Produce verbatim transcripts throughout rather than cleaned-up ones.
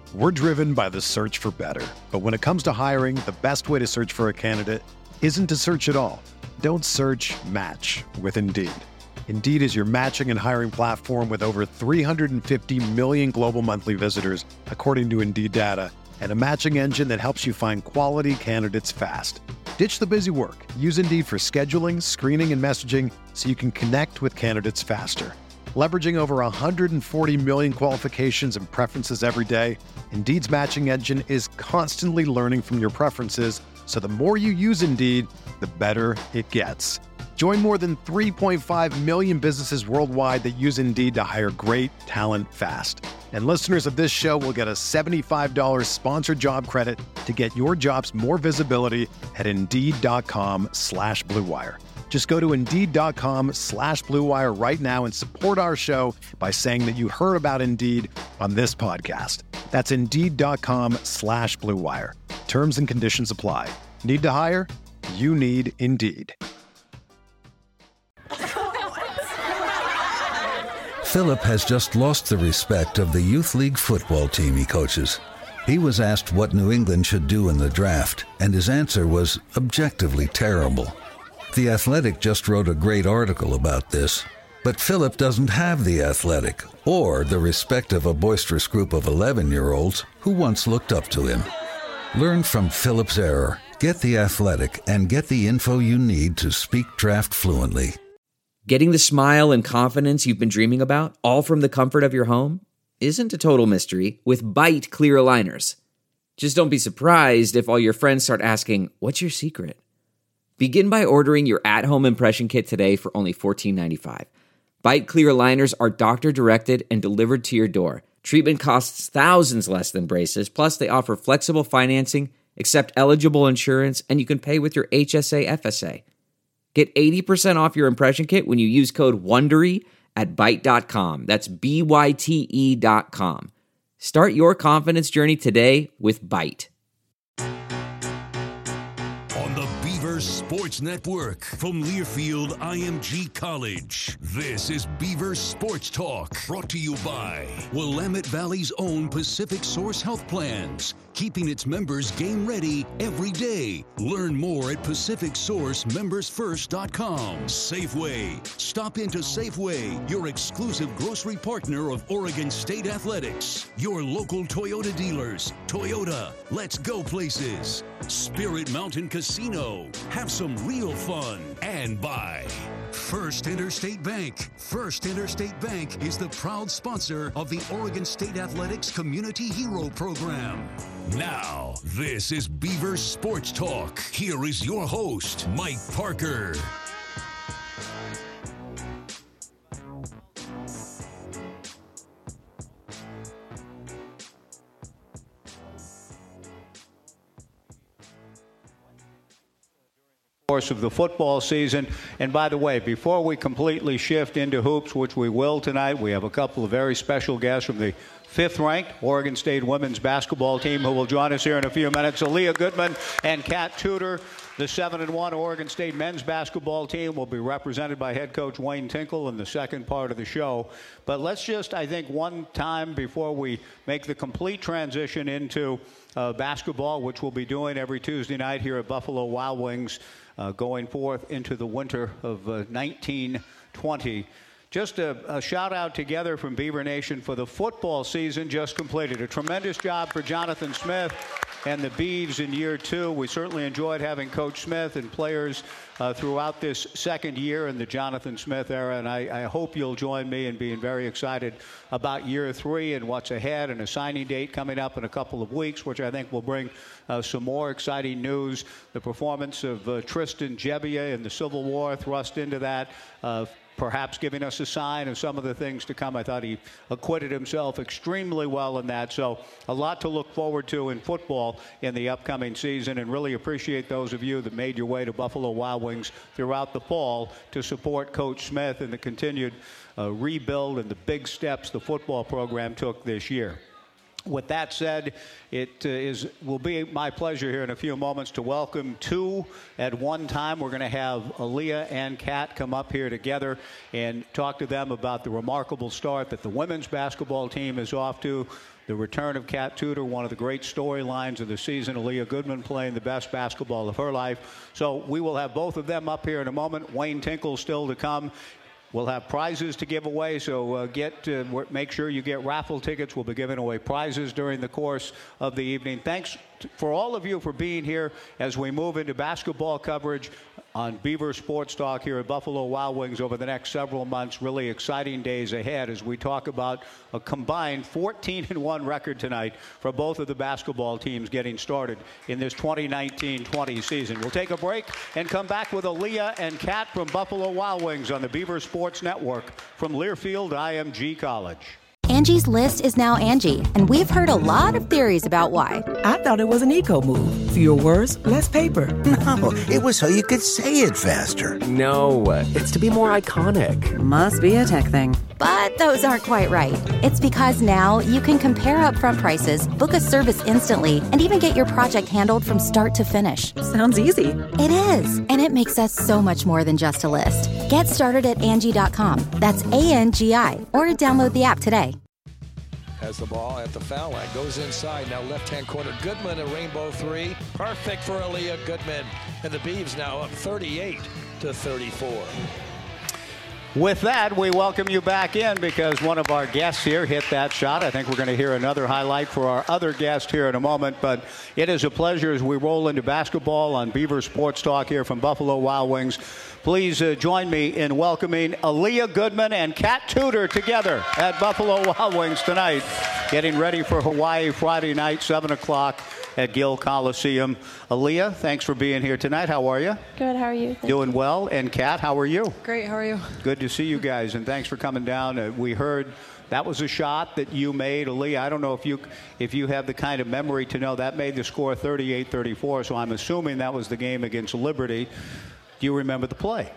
We're driven by the search for better. But when it comes to hiring, the best way to search for a candidate isn't to search at all. Don't search, match with Indeed. Indeed is your matching and hiring platform with over three hundred fifty million global monthly visitors, according to Indeed data, and a matching engine that helps you find quality candidates fast. Ditch the busy work. Use Indeed for scheduling, screening, and messaging so you can connect with candidates faster. Leveraging over one hundred forty million qualifications and preferences every day, Indeed's matching engine is constantly learning from your preferences, so the more you use Indeed, the better it gets. Join more than three point five million businesses worldwide that use Indeed to hire great talent fast. And listeners of this show will get a seventy-five dollars sponsored job credit to get your jobs more visibility at Indeed.com slash Blue Wire. Just go to Indeed.com slash Blue Wire right now and support our show by saying that you heard about Indeed on this podcast. That's Indeed.com slash Blue Wire. Terms and conditions apply. Need to hire? You need Indeed. Philip has just lost the respect of the youth league football team he coaches. He was asked what New England should do in the draft, and his answer was objectively terrible. The Athletic just wrote a great article about this, but Philip doesn't have The Athletic or the respect of a boisterous group of eleven-year-olds who once looked up to him. Learn from Philip's error, get The Athletic, and get the info you need to speak draft fluently. Getting the smile and confidence you've been dreaming about, all from the comfort of your home, isn't a total mystery with Byte clear aligners. Just don't be surprised if all your friends start asking, "What's your secret?" Begin by ordering your at-home impression kit today for only fourteen ninety-five. Byte clear aligners are doctor-directed and delivered to your door. Treatment costs thousands less than braces, plus they offer flexible financing, accept eligible insurance, and you can pay with your H S A F S A. Get eighty percent off your impression kit when you use code WONDERY at byte dot com. That's B Y T E dot com. Start your confidence journey today with Byte. On the Beaver Sports Network from Learfield I M G College, this is Beaver Sports Talk, brought to you by Willamette Valley's own Pacific Source Health Plans, keeping its members game ready every day. Learn more at pacific source members first dot com. Safeway. Stop into Safeway, your exclusive grocery partner of Oregon State Athletics. Your local Toyota dealers. Toyota, let's go places. Spirit Mountain Casino. Have some real fun. And by First Interstate Bank. First Interstate Bank is the proud sponsor of the Oregon State Athletics Community Hero Program. Now, this is Beaver Sports Talk. Here is your host, Mike Parker. Course of the football season. And by the way, before we completely shift into hoops, which we will tonight, we have a couple of very special guests from the fifth-ranked Oregon State women's basketball team who will join us here in a few minutes. Aaliyah Goodman and Kat Tudor. The seven and one Oregon State men's basketball team will be represented by head coach Wayne Tinkle in the second part of the show. But let's just, I think, one time before we make the complete transition into uh, basketball, which we'll be doing every Tuesday night here at Buffalo Wild Wings, uh, going forth into the winter of uh, nineteen twenty. Just a, a shout out together from Beaver Nation for the football season just completed. A tremendous job for Jonathan Smith and the Beavs in year two. We certainly enjoyed having Coach Smith and players uh, throughout this second year in the Jonathan Smith era, and I, I hope you'll join me in being very excited about year three and what's ahead, and a signing date coming up in a couple of weeks, which I think will bring uh, some more exciting news. The performance of uh, Tristan Gebbia in the Civil War thrust into that, uh, perhaps giving us a sign of some of the things to come. I thought he acquitted himself extremely well in that. So a lot to look forward to in football in the upcoming season, and really appreciate those of you that made your way to Buffalo Wild Wings throughout the fall to support Coach Smith and the continued uh, rebuild and the big steps the football program took this year. With that said, it uh, is will be my pleasure here in a few moments to welcome two at one time. We're going to have Aaliyah and Kat come up here together and talk to them about the remarkable start that the women's basketball team is off to. the return of Kat Tudor, one of the great storylines of the season. Aaliyah Goodman playing the best basketball of her life. So we will have both of them up here in a moment. Wayne Tinkle still to come. We'll have prizes to give away, so uh, get uh, make sure you get raffle tickets. We'll be giving away prizes during the course of the evening. Thanks to, for all of you for being here as we move into basketball coverage on Beaver Sports Talk here at Buffalo Wild Wings over the next several months. Really exciting days ahead as we talk about a combined fourteen and one record tonight for both of the basketball teams getting started in this twenty nineteen twenty season. We'll take a break and come back with Aaliyah and Kat from Buffalo Wild Wings on the Beaver Sports Network from Learfield I M G College. Angie's List is now Angie, and we've heard a lot of theories about why. I thought it was an eco move. Fewer words, less paper. No, it was so you could say it faster. No, it's to be more iconic. Must be a tech thing. But those aren't quite right. It's because now you can compare upfront prices, book a service instantly, and even get your project handled from start to finish. Sounds easy. It is, and it makes us so much more than just a list. Get started at Angie dot com. That's A N G I, or download the app today. Has the ball at the foul line, goes inside, now left-hand corner, Goodman, a rainbow three, perfect for Aaliyah Goodman, and the Beavs now up thirty-eight to thirty-four. With that, we welcome you back in because one of our guests here hit that shot. I think we're going to hear another highlight for our other guest here in a moment, but it is a pleasure as we roll into basketball on Beaver Sports Talk here from Buffalo Wild Wings. Please uh, join me in welcoming Aaliyah Goodman and Kat Tudor together at Buffalo Wild Wings tonight, getting ready for Hawaii Friday night, seven o'clock at Gill Coliseum. Aaliyah, thanks for being here tonight. How are you? Good. How are you? Thank Doing well. And Kat, how are you? Great. How are you? Good to see you guys, and thanks for coming down. Uh, we heard that was a shot that you made. Aaliyah, I don't know if you if you have the kind of memory to know that made the score thirty-eight thirty-four, so I'm assuming that was the game against Liberty. Do you remember the play?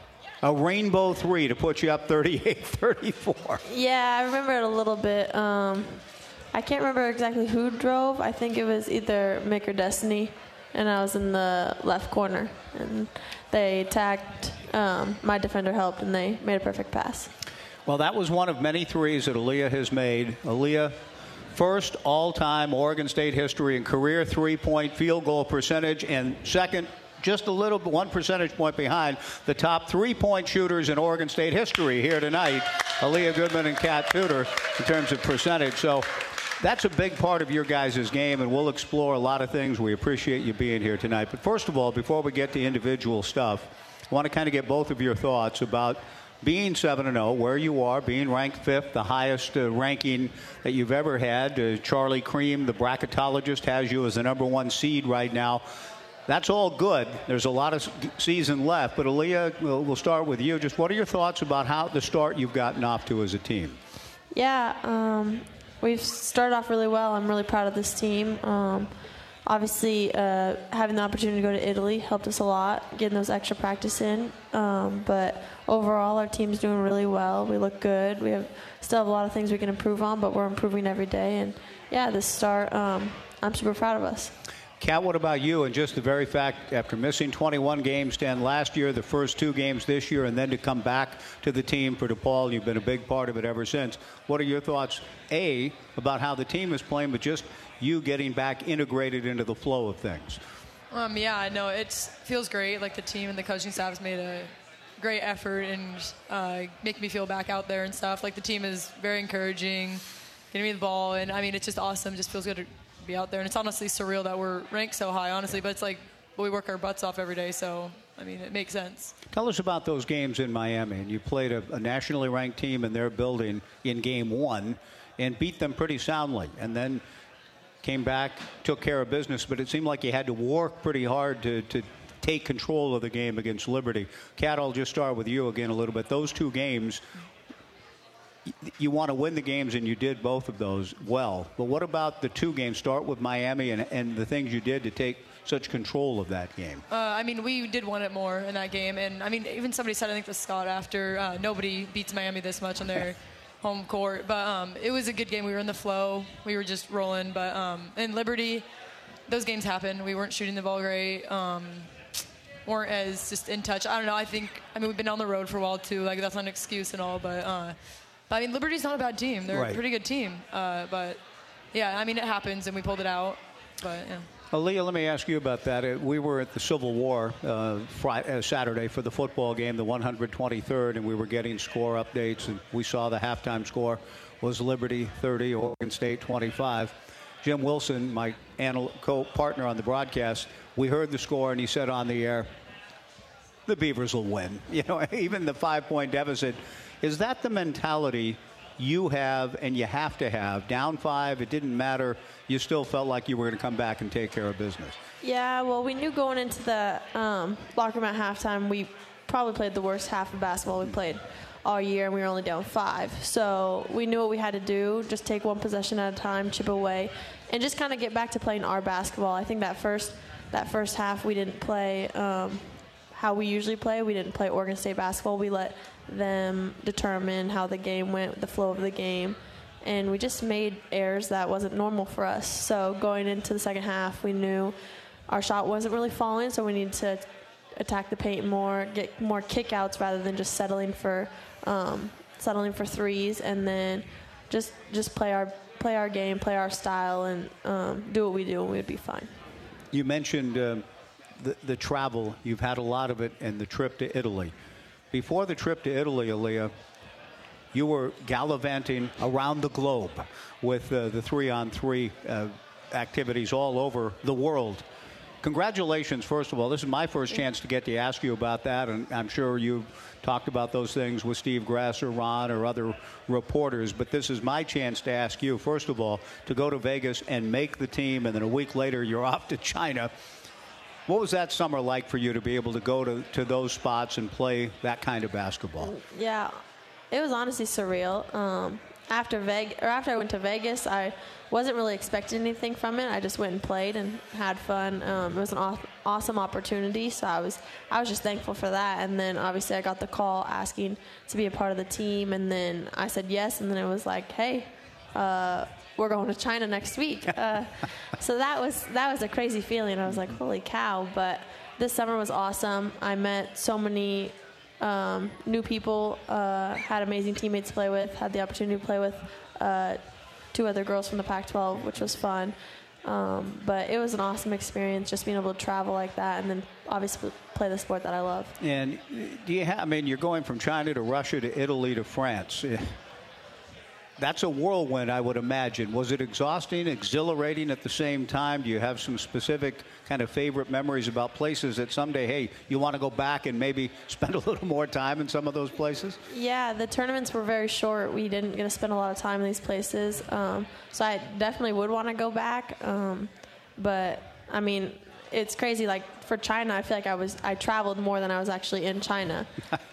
A rainbow three to put you up thirty-eight thirty-four. Yeah, I remember it a little bit. Um, I can't remember exactly who drove. I think it was either Mick or Destiny, and I was in the left corner. And they tagged, um, my defender helped, and they made a perfect pass. Well, that was one of many threes that Aaliyah has made. Aaliyah, first all-time Oregon State history in career three-point field goal percentage, and second, just a little, one percentage point behind the top three-point shooters in Oregon State history here tonight, Aaliyah Goodman and Kat Tudor, in terms of percentage. So that's a big part of your guys' game, and we'll explore a lot of things. We appreciate you being here tonight. But first of all, before we get to individual stuff, I want to kind of get both of your thoughts about being seven and oh, where you are, being ranked fifth, the highest uh, ranking that you've ever had. Uh, Charlie Cream, the bracketologist, has you as the number one seed right now. That's all good. There's a lot of season left. But, Aaliyah, we'll, we'll start with you. Just what are your thoughts about how the start you've gotten off to as a team? Yeah, um, we've started off really well. I'm really proud of this team. Um, obviously, uh, having the opportunity to go to Italy helped us a lot, getting those extra practice in. Um, but overall, our team's doing really well. We look good. We have still have a lot of things we can improve on, but we're improving every day. And, yeah, this start, um, I'm super proud of us. Kat, what about you? And just the very fact, after missing twenty-one games, Stan, last year, the first two games this year, and then to come back to the team for DePaul, you've been a big part of it ever since. What are your thoughts, A, about how the team is playing, but just you getting back integrated into the flow of things? Um, yeah, no, it feels great. Like the team and the coaching staff has made a great effort and uh, making me feel back out there and stuff. Like the team is very encouraging, getting me the ball, and I mean, it's just awesome. It just feels good to be out there, and it's honestly surreal that we're ranked so high, honestly, but it's like we work our butts off every day, so I mean it makes sense. Tell us about those games in Miami, and you played a, a nationally ranked team in their building in game one and beat them pretty soundly, and then came back, took care of business, but it seemed like you had to work pretty hard to, to take control of the game against Liberty. Kat, I'll just start with you again a little bit. Those two games, you want to win the games, and you did both of those well. But what about the two games? Start with Miami and, and the things you did to take such control of that game. Uh, I mean, we did want it more in that game. And, I mean, even somebody said, I think, to Scott after, uh, nobody beats Miami this much on their home court. But um, it was a good game. We were in the flow. We were just rolling. But um, in Liberty, those games happen. We weren't shooting the ball great. Um, weren't as just in touch. I don't know. I think, I mean, we've been on the road for a while, too. Like, that's not an excuse and all. But, uh, but I mean, Liberty's not a bad team. They're right. a pretty good team. Uh, but yeah, I mean, it happens, and we pulled it out. But, yeah. Aaliyah, let me ask you about that. Uh, We were at the Civil War uh, Friday, uh, Saturday for the football game, the one hundred twenty-third, and we were getting score updates, and we saw the halftime score was Liberty thirty, Oregon State twenty-five. Jim Wilson, my anal- co-partner on the broadcast, we heard the score, and he said on the air, the Beavers will win. You know, even the five-point deficit. Is that the mentality you have and you have to have? Down five, it didn't matter. You still felt like you were going to come back and take care of business. Yeah, well, we knew going into the um, locker room at halftime, we probably played the worst half of basketball we played all year, and we were only down five. So we knew what we had to do, just take one possession at a time, chip away, and just kind of get back to playing our basketball. I think that first that first half we didn't play um, how we usually play. We didn't play Oregon State basketball. We let them determine how the game went, the flow of the game, and we just made errors that wasn't normal for us. So going into the second half, we knew our shot wasn't really falling, so we needed to attack the paint more, get more kickouts rather than just settling for um, settling for threes, and then just just play our play our game, play our style, and um, do what we do, and we'd be fine. You mentioned uh, the, the travel. You've had a lot of it, and the trip to Italy. Before the trip to Italy, Aaliyah, you were gallivanting around the globe with uh, the three-on-three uh, activities all over the world. Congratulations, first of all. This is my first chance to get to ask you about that, and I'm sure you've talked about those things with Steve Grasser, Ron, or other reporters, but this is my chance to ask you, first of all, to go to Vegas and make the team, and then a week later you're off to China. What was that summer like for you to be able to go to, to those spots and play that kind of basketball? Yeah, it was honestly surreal. Um, after Vegas, or after I went to Vegas, I wasn't really expecting anything from it. I just went and played and had fun. Um, it was an aw- awesome opportunity, so I was I was just thankful for that. And then obviously I got the call asking to be a part of the team, and then I said yes. And then it was like, hey, uh, we're going to China next week. Uh, so that was that was a crazy feeling. I was like, holy cow! But this summer was awesome. I met so many um, new people. Uh, had amazing teammates to play with. Had the opportunity to play with uh, two other girls from the Pac twelve, which was fun. Um, but it was an awesome experience just being able to travel like that, and then obviously play the sport that I love. And do you have? I mean, you're going from China to Russia to Italy to France. That's a whirlwind, I would imagine. Was it exhausting, exhilarating at the same time? Do you have some specific kind of favorite memories about places that someday, hey, you want to go back and maybe spend a little more time in some of those places? Yeah, the tournaments were very short. We didn't get to spend a lot of time in these places. Um, so I definitely would want to go back. Um, but, I mean, it's crazy. Like, for China, I feel like I was I traveled more than I was actually in China.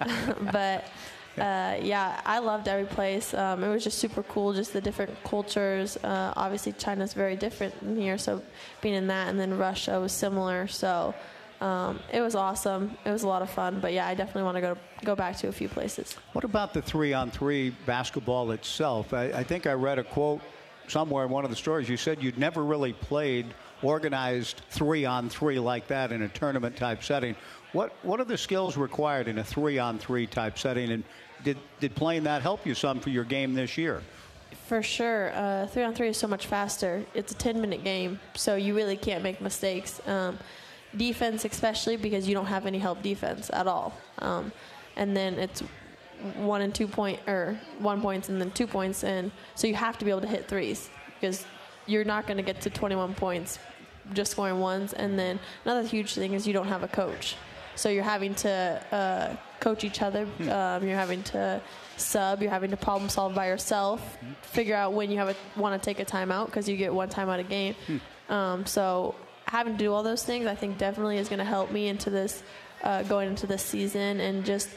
But... Uh, yeah, I loved every place. Um, it was just super cool, just the different cultures. Uh, obviously, China's very different than here, so being in that, and then Russia was similar. So um, it was awesome. It was a lot of fun. But, yeah, I definitely want to go go back to a few places. What about the three-on-three basketball itself? I, I think I read a quote somewhere in one of the stories. You said you'd never really played organized three-on-three like that in a tournament-type setting. What what are the skills required in a three-on-three type setting, and did did playing that help you some for your game this year? For sure. Uh, three-on-three is so much faster. It's a ten-minute game, so you really can't make mistakes. Um, defense especially, because you don't have any help defense at all. Um, and then it's one and two point, or one points and then two points, and so you have to be able to hit threes, because you're not going to get to twenty-one points just scoring ones. And then another huge thing is you don't have a coach. So you're having to uh, coach each other. Um, you're having to sub. You're having to problem solve by yourself. Figure out when you have a, want to take a timeout, because you get one timeout a game. Um, so having to do all those things, I think definitely is going to help me into this, uh, going into this season. And just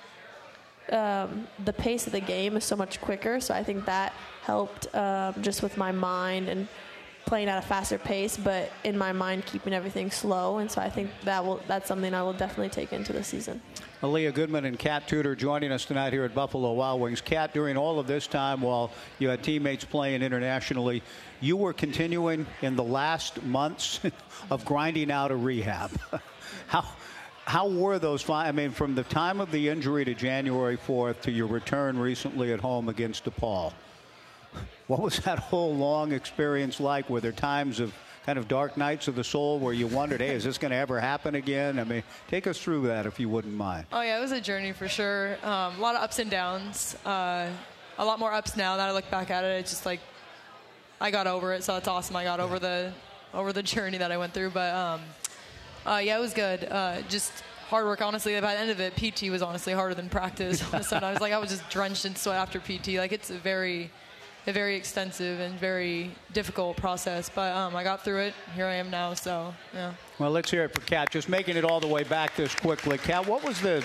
um, the pace of the game is so much quicker. So I think that helped um, just with my mind and playing at a faster pace, but in my mind keeping everything slow. And so I think that will that's something I will definitely take into the season. Aaliyah Goodman and Kat Tudor joining us tonight here at Buffalo Wild Wings. Kat, during all of this time while you had teammates playing internationally, you were continuing in the last months of grinding out a rehab. How how were those five? I mean, from the time of the injury to January fourth to your return recently at home against DePaul. what was that whole long experience like? Were there times of kind of dark nights of the soul where you wondered, hey, is this going to ever happen again? I mean, take us through that if you wouldn't mind. Oh, yeah, it was a journey for sure. Um, a lot of ups and downs. Uh, a lot more ups now that I look back at it. It's just like I got over it, so it's awesome. I got over the over the journey that I went through. But, um, uh, yeah, it was good. Uh, just hard work, honestly. By the end of it, P T was honestly harder than practice. So I was like, I was just drenched in sweat after P T. Like, it's a very... a very extensive and very difficult process, but um, I got through it. Here I am now, so yeah. Well, let's hear it for Kat. Just making it all the way back this quickly. Kat, what was the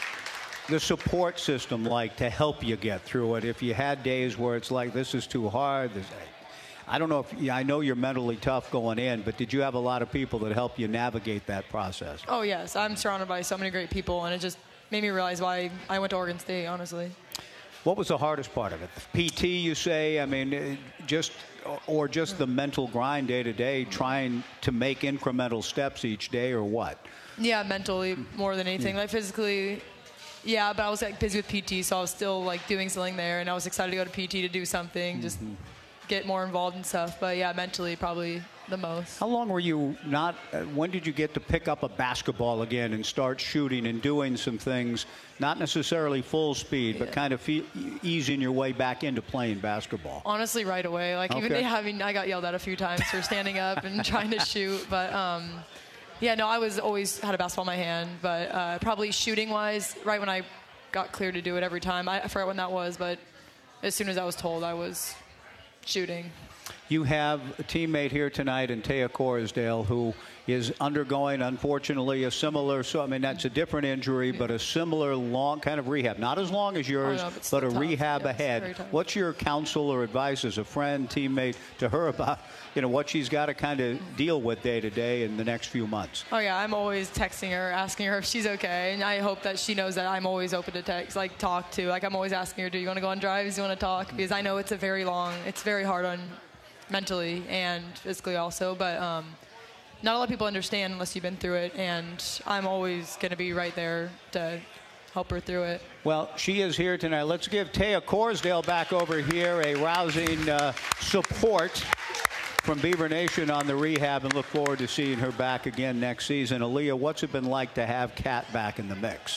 the support system like to help you get through it? If you had days where it's like, this is too hard, this, I don't know if yeah, I know you're mentally tough going in, but did you have a lot of people that help you navigate that process? Oh yes, I'm surrounded by so many great people, and it just made me realize why I went to Oregon State, honestly. What was the hardest part of it? P T, you say? I mean, just or just the mental grind day to day, trying to make incremental steps each day, or what? Yeah, mentally more than anything. Like physically, yeah, but I was like busy with P T, so I was still like doing something there, and I was excited to go to P T to do something, just mm-hmm. get more involved and stuff. But yeah, mentally probably the most. How long were you not, uh, when did you get to pick up a basketball again and start shooting and doing some things, not necessarily full speed, yeah. but kind of feel, easing your way back into playing basketball? Honestly, right away. Like okay. even having, I got yelled at a few times for standing up and trying to shoot, but um, yeah, no, I was always had a basketball in my hand, but uh, probably shooting wise, right when I got cleared to do it every time. I, I forgot when that was, but as soon as I was told, I was shooting. You have a teammate here tonight in Taya Corisdale who is undergoing, unfortunately, a similar, so I mean, that's a different injury, but a similar long kind of rehab. Not as long as yours, know, but, but a tough. rehab yes, ahead. What's your counsel or advice as a friend, teammate to her about, you know, what she's got to kind of deal with day to day in the next few months? Oh, yeah, I'm always texting her, asking her if she's okay, and I hope that she knows that I'm always open to text, like talk to. Like I'm always asking her, do you want to go on drives? Do you want to talk? Because I know it's a very long, it's very hard on mentally and physically also, but um, not a lot of people understand unless you've been through it, and I'm always going to be right there to help her through it. Well, she is here tonight. Let's give Taya Corisdale back over here a rousing uh, support from Beaver Nation on the rehab, and look forward to seeing her back again next season. Aaliyah, what's it been like to have Kat back in the mix?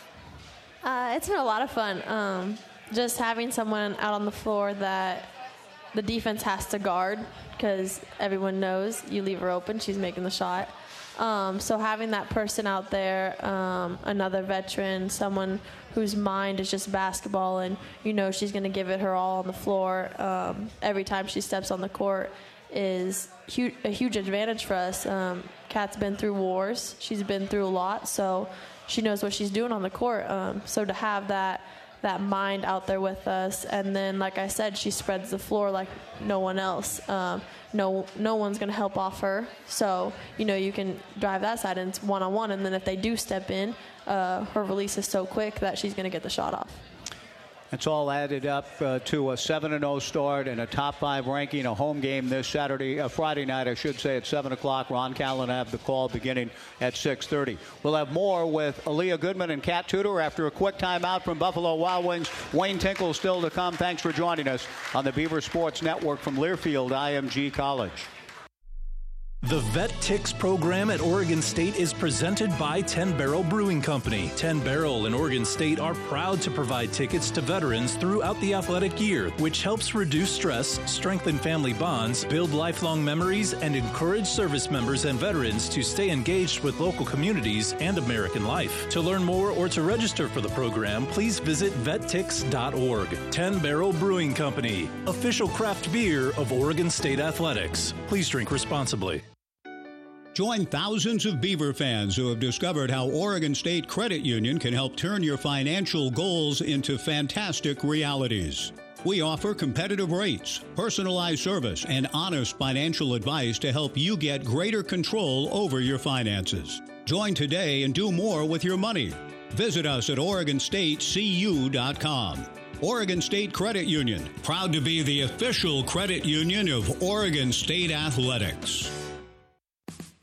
Uh, it's been a lot of fun. Um, just having someone out on the floor that the defense has to guard, because everyone knows you leave her open, she's making the shot. Um, so having that person out there, um, another veteran, someone whose mind is just basketball, and you know she's going to give it her all on the floor um, every time she steps on the court, is hu- a huge advantage for us. Um, Kat's been through wars. She's been through a lot, so she knows what she's doing on the court. Um, so to have that that mind out there with us, and then like I said, she spreads the floor like no one else. Um, no no one's going to help off her, so you know you can drive that side, and it's one-on-one, and then if they do step in, uh, her release is so quick that she's going to get the shot off. It's all added up uh, to a seven and oh start and a top five ranking, a home game this Saturday, uh, Friday night, I should say, at seven o'clock. Ron Callan have the call beginning at six thirty. We'll have more with Aaliyah Goodman and Kat Tudor after a quick timeout from Buffalo Wild Wings. Wayne Tinkle still to come. Thanks for joining us on the Beaver Sports Network from Learfield I M G College. The Vet Tix program at Oregon State is presented by Ten Barrel Brewing Company. Ten Barrel and Oregon State are proud to provide tickets to veterans throughout the athletic year, which helps reduce stress, strengthen family bonds, build lifelong memories, and encourage service members and veterans to stay engaged with local communities and American life. To learn more or to register for the program, please visit vet tix dot org. Ten Barrel Brewing Company, official craft beer of Oregon State Athletics. Please drink responsibly. Join thousands of Beaver fans who have discovered how Oregon State Credit Union can help turn your financial goals into fantastic realities. We offer competitive rates, personalized service, and honest financial advice to help you get greater control over your finances. Join today and do more with your money. Visit us at Oregon State C U dot com. Oregon State Credit Union, proud to be the official credit union of Oregon State Athletics.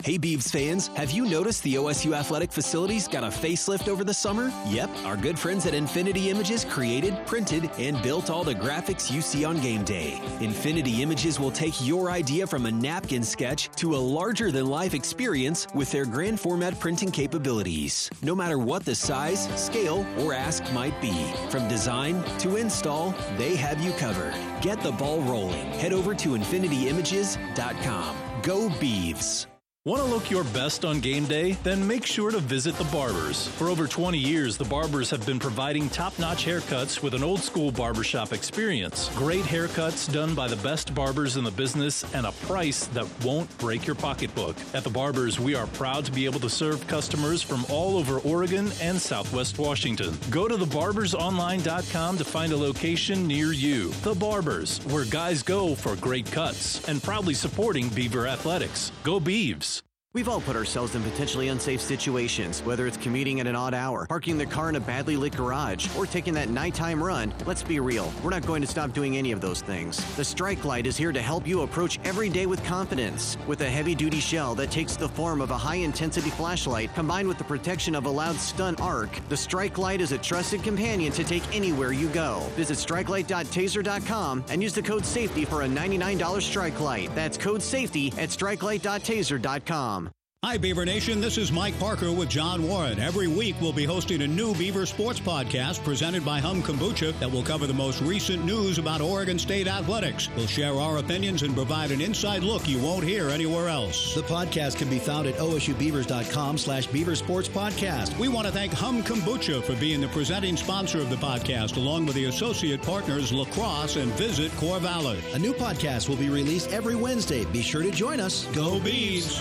Hey Beavs fans, have you noticed the O S U athletic facilities got a facelift over the summer? Yep, our good friends at Infinity Images created, printed, and built all the graphics you see on game day. Infinity Images will take your idea from a napkin sketch to a larger-than-life experience with their grand format printing capabilities. No matter what the size, scale, or ask might be, from design to install, they have you covered. Get the ball rolling. Head over to infinity images dot com. Go Beavs! Want to look your best on game day? Then make sure to visit The Barbers. For over twenty years, The Barbers have been providing top-notch haircuts with an old-school barbershop experience. Great haircuts done by the best barbers in the business and a price that won't break your pocketbook. At The Barbers, we are proud to be able to serve customers from all over Oregon and Southwest Washington. Go to the barbers online dot com to find a location near you. The Barbers, where guys go for great cuts, and proudly supporting Beaver Athletics. Go Beavs! We've all put ourselves in potentially unsafe situations, whether it's commuting at an odd hour, parking the car in a badly lit garage, or taking that nighttime run. Let's be real, we're not going to stop doing any of those things. The Strike Light is here to help you approach every day with confidence. With a heavy-duty shell that takes the form of a high-intensity flashlight, combined with the protection of a loud stun arc, the Strike Light is a trusted companion to take anywhere you go. Visit strike light dot taser dot com and use the code SAFETY for a ninety-nine dollars Strike Light. That's code SAFETY at strike light dot taser dot com. Hi, Beaver Nation. This is Mike Parker with John Warren. Every week, we'll be hosting a new Beaver Sports podcast presented by Hum Kombucha that will cover the most recent news about Oregon State athletics. We'll share our opinions and provide an inside look you won't hear anywhere else. The podcast can be found at O S U beavers dot com slash Beaver Sports Podcast. We want to thank Hum Kombucha for being the presenting sponsor of the podcast, along with the associate partners La Crosse and Visit Corvallis. A new podcast will be released every Wednesday. Be sure to join us. Go Bees!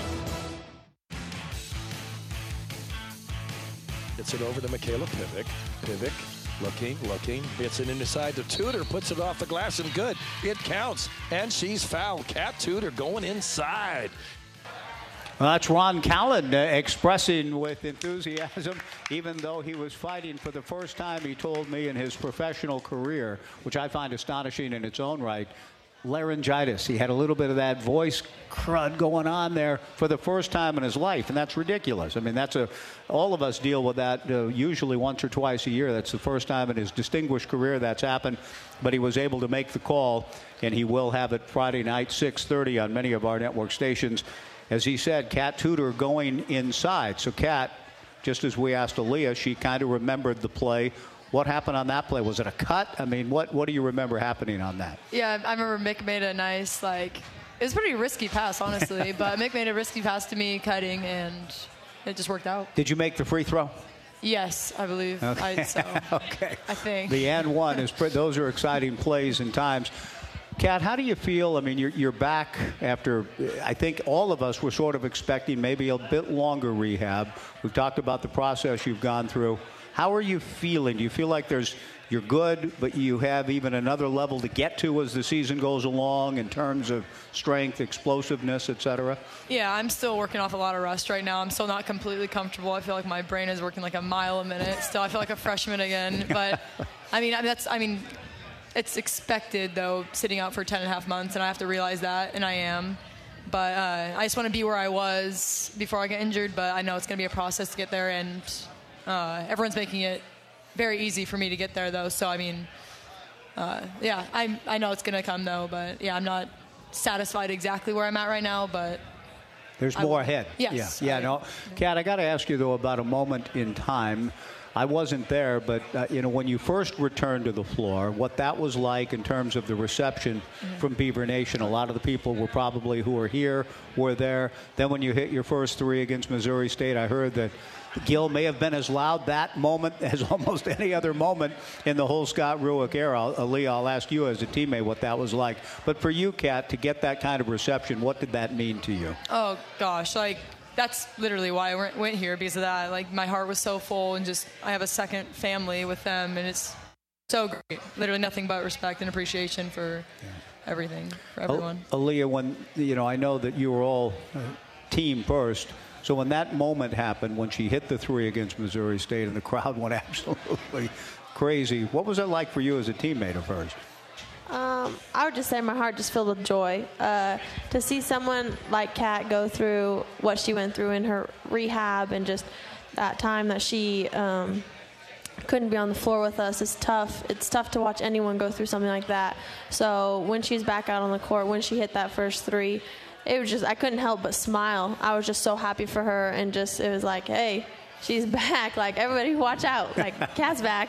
Gets it over to Michaela Pivic. Pivic looking, looking. Gets it inside to Tudor. Puts it off the glass and good. It counts. And she's fouled. Kat Tudor going inside. Well, that's Ron Callan uh, expressing with enthusiasm, even though he was fighting for the first time, he told me, in his professional career, which I find astonishing in its own right, laryngitis. He had a little bit of that voice crud going on there for the first time in his life, and that's ridiculous. I mean, that's a all of us deal with that uh, usually once or twice a year. That's the first time in his distinguished career that's happened, but he was able to make the call, and he will have it Friday night, six thirty on many of our network stations. As he said, Kat Tudor going inside. So Kat, just as we asked Aaliyah, she kind of remembered the play. What happened on that play? Was it a cut? I mean, what, what do you remember happening on that? Yeah, I remember Mick made a nice, like, it was a pretty risky pass, honestly, but Mick made a risky pass to me, cutting, and it just worked out. Did you make the free throw? Yes, I believe. Okay. I, so, okay. I think. The and one is, those are exciting plays and times. Kat, how do you feel? I mean, you're, you're back after, I think all of us were sort of expecting maybe a bit longer rehab. We've talked about the process you've gone through. How are you feeling? Do you feel like there's you're good, but you have even another level to get to as the season goes along in terms of strength, explosiveness, et cetera? Yeah, I'm still working off a lot of rust right now. I'm still not completely comfortable. I feel like my brain is working like a mile a minute. Still, I feel like a freshman again. But, I mean, that's, I mean, it's expected, though, sitting out for ten and a half months, and I have to realize that, and I am. But uh, I just want to be where I was before I get injured, but I know it's going to be a process to get there, and Uh, everyone's making it very easy for me to get there, though. So, I mean, uh, yeah, I I know it's going to come, though. But, yeah, I'm not satisfied exactly where I'm at right now. But there's I more will. ahead. Yes. Yeah, yeah I, no. Kat, I got to ask you, though, about a moment in time. I wasn't there, but, uh, you know, when you first returned to the floor, what that was like in terms of the reception mm-hmm. from Beaver Nation. A lot of the people were probably who were here were there. Then when you hit your first three against Missouri State, I heard that Gil may have been as loud that moment as almost any other moment in the whole Scott Rueck era. Aaliyah, I'll ask you as a teammate what that was like. But for you, Kat, to get that kind of reception, what did that mean to you? Oh, gosh, like, that's literally why I went here, because of that. Like, my heart was so full, and just I have a second family with them, and it's so great. Literally nothing but respect and appreciation for yeah. everything, for everyone. Aaliyah, when, you know, I know that you were all uh, team first. So when that moment happened, when she hit the three against Missouri State and the crowd went absolutely crazy, what was it like for you as a teammate of hers? Um, I would just say my heart just filled with joy. Uh, to see someone like Kat go through what she went through in her rehab and just that time that she um, couldn't be on the floor with us is tough. It's tough to watch anyone go through something like that. So when she's back out on the court, when she hit that first three, it was just, I couldn't help but smile. I was just so happy for her, and just, it was like, hey, she's back. Like, everybody watch out. Like, Kat's back.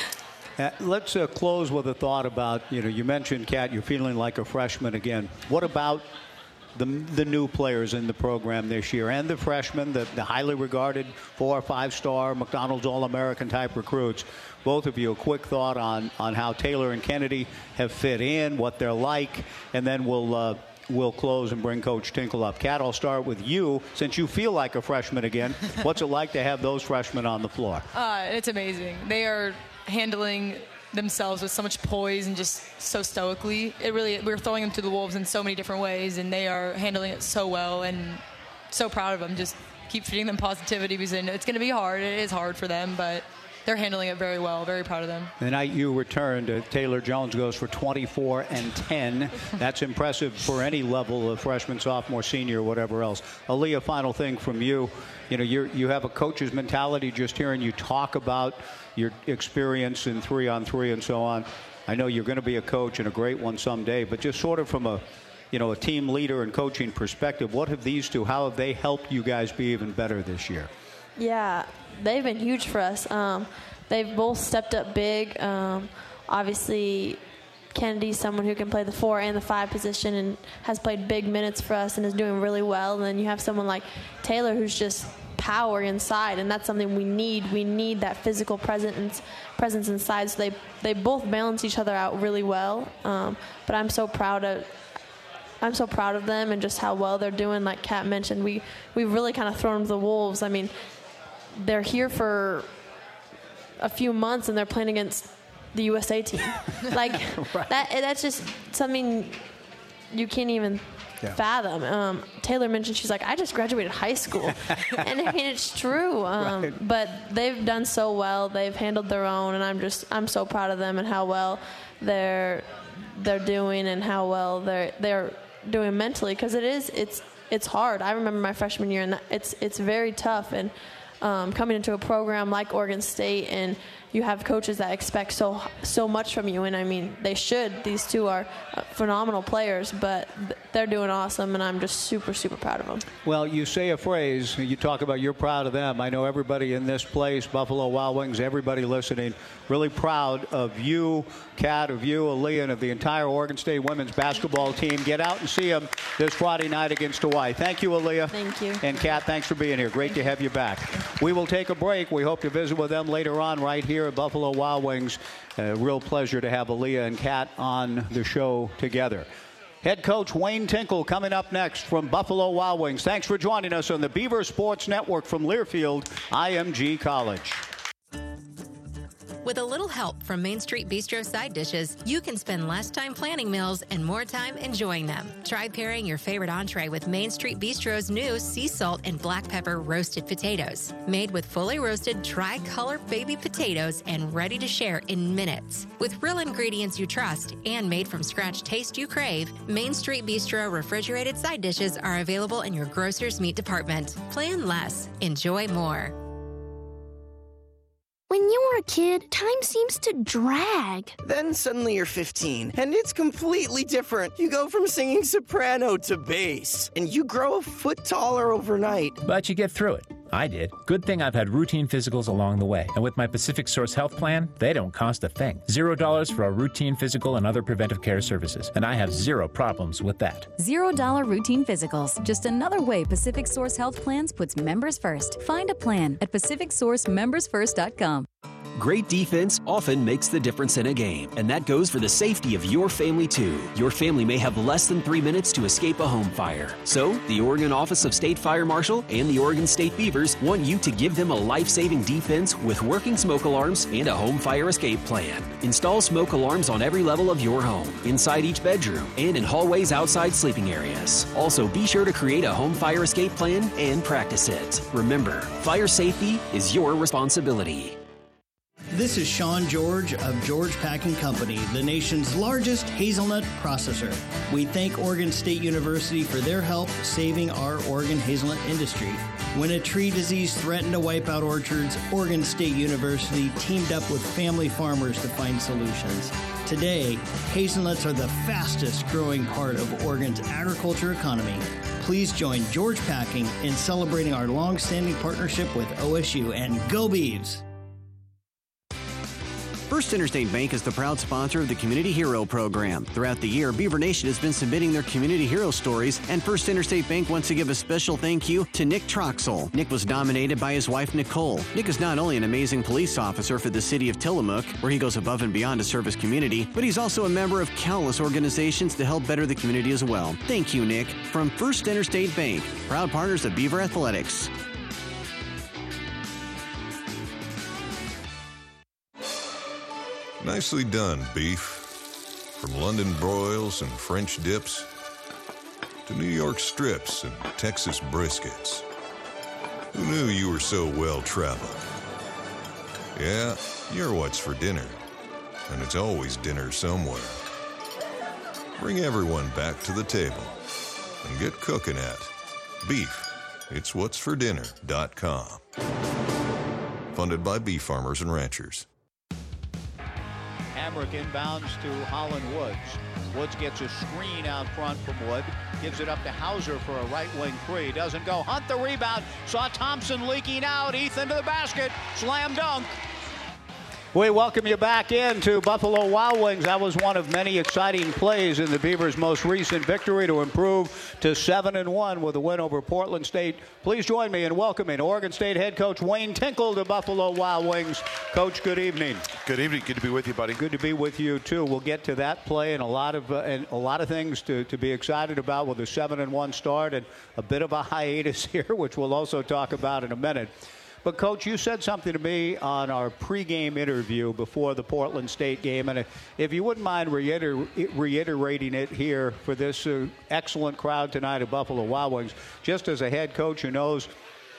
Uh, let's uh, close with a thought about, you know, you mentioned, Kat, you're feeling like a freshman again. What about the the new players in the program this year and the freshmen, the, the highly regarded four or five-star McDonald's All-American type recruits? Both of you, a quick thought on, on how Taylor and Kennedy have fit in, what they're like, and then we'll uh, we'll close and bring Coach Tinkle up. Kat, I'll start with you. Since you feel like a freshman again, what's it like to have those freshmen on the floor? Uh, it's amazing. They are handling themselves with so much poise and just so stoically. It really, we're throwing them to the wolves in so many different ways, and they are handling it so well, and so proud of them. Just keep feeding them positivity, because it's going to be hard. It is hard for them, but they're handling it very well. Very proud of them. The night you returned, uh, Taylor Jones goes for twenty-four and ten. That's impressive for any level of freshman, sophomore, senior, whatever else. Aaliyah, final thing from you. You know, you you have a coach's mentality just hearing you talk about your experience in three on three and so on. I know you're going to be a coach and a great one someday, but just sort of from a, you know, a team leader and coaching perspective, what have these two, how have they helped you guys be even better this year? Yeah, they've been huge for us. Um, they've both stepped up big. Um, obviously, Kennedy's someone who can play the four and the five position and has played big minutes for us and is doing really well. And then you have someone like Taylor who's just power inside, and that's something we need. We need that physical presence presence inside. So they they both balance each other out really well. Um, but I'm so proud of I'm so proud of them and just how well they're doing. Like Kat mentioned, we we've really kind of thrown them to the wolves. I mean, they're here for a few months and they're playing against the U S A team. Like right. that that's just something you can't even yeah. fathom. Um, Taylor mentioned, she's like, I just graduated high school. And I mean, it's true. Um, right. But they've done so well. They've handled their own, and I'm just I'm so proud of them and how well they're they're doing and how well they're they're doing mentally, because it is it's it's hard. I remember my freshman year, and it's it's very tough. And um, coming into a program like Oregon State, and you have coaches that expect so so much from you, and I mean, they should. These two are phenomenal players, but they're doing awesome, and I'm just super, super proud of them. Well, you say a phrase, you talk about you're proud of them. I know everybody in this place, Buffalo Wild Wings, everybody listening, really proud of you, Kat, of you, Aaliyah, and of the entire Oregon State women's basketball team. Get out and see them this Friday night against Hawaii. Thank you, Aaliyah. Thank you. And Kat, thanks for being here. Great to have you back. We will take a break. We hope to visit with them later on right here at Buffalo Wild Wings. A real pleasure to have Aaliyah and Kat on the show together. Head coach Wayne Tinkle coming up next from Buffalo Wild Wings. Thanks for joining us on the Beaver Sports Network from Learfield I M G College. With a little help from Main Street Bistro side dishes, you can spend less time planning meals and more time enjoying them. Try pairing your favorite entree with Main Street Bistro's new sea salt and black pepper roasted potatoes. Made with fully roasted tri-color baby potatoes and ready to share in minutes. With real ingredients you trust and made from scratch taste you crave, Main Street Bistro refrigerated side dishes are available in your grocer's meat department. Plan less, enjoy more. When you were a kid, time seems to drag. Then suddenly you're fifteen, and it's completely different. You go from singing soprano to bass, and you grow a foot taller overnight. But you get through it. I did. Good thing I've had routine physicals along the way. And with my Pacific Source Health Plan, they don't cost a thing. Zero dollars for a routine physical and other preventive care services. And I have zero problems with that. Zero dollar routine physicals. Just another way Pacific Source Health Plans puts members first. Find a plan at pacific source members first dot com. Great defense often makes the difference in a game, and that goes for the safety of your family, too. Your family may have less than three minutes to escape a home fire. So, the Oregon Office of State Fire Marshal and the Oregon State Beavers want you to give them a life-saving defense with working smoke alarms and a home fire escape plan. Install smoke alarms on every level of your home, inside each bedroom, and in hallways outside sleeping areas. Also, be sure to create a home fire escape plan and practice it. Remember, fire safety is your responsibility. This is Sean George of George Packing Company, the nation's largest hazelnut processor. We thank Oregon State University for their help saving our Oregon hazelnut industry. When a tree disease threatened to wipe out orchards, Oregon State University teamed up with family farmers to find solutions. Today, hazelnuts are the fastest growing part of Oregon's agriculture economy. Please join George Packing in celebrating our long-standing partnership with O S U, and go Beavs! First Interstate Bank is the proud sponsor of the Community Hero Program. Throughout the year, Beaver Nation has been submitting their community hero stories, and First Interstate Bank wants to give a special thank you to Nick Troxel. Nick was nominated by his wife, Nicole. Nick is not only an amazing police officer for the city of Tillamook, where he goes above and beyond to serve his community, but he's also a member of countless organizations to help better the community as well. Thank you, Nick. From First Interstate Bank, proud partners of Beaver Athletics. Nicely done, beef. From London broils and French dips to New York strips and Texas briskets. Who knew you were so well-traveled? Yeah, you're what's for dinner. And it's always dinner somewhere. Bring everyone back to the table and get cooking at Beef. It's what's for dinner dot com. Funded by beef farmers and ranchers. Hamrick inbounds to Holland Woods. Woods gets a screen out front from Wood. Gives it up to Hauser for a right wing three. Doesn't go. Hunt the rebound. Saw Thompson leaking out. Ethan to the basket. Slam dunk. We welcome you back into Buffalo Wild Wings. That was one of many exciting plays in the Beavers' most recent victory to improve to seven and one with a win over Portland State. Please join me in welcoming Oregon State head coach Wayne Tinkle to Buffalo Wild Wings. Coach, good evening. Good evening. Good to be with you, buddy. Good to be with you too. We'll get to that play and a lot of uh, and a lot of things to, to be excited about with a seven and one start and a bit of a hiatus here, which we'll also talk about in a minute. But, Coach, you said something to me on our pregame interview before the Portland State game, and if you wouldn't mind reiter- reiterating it here for this uh, excellent crowd tonight at Buffalo Wild Wings, just as a head coach who knows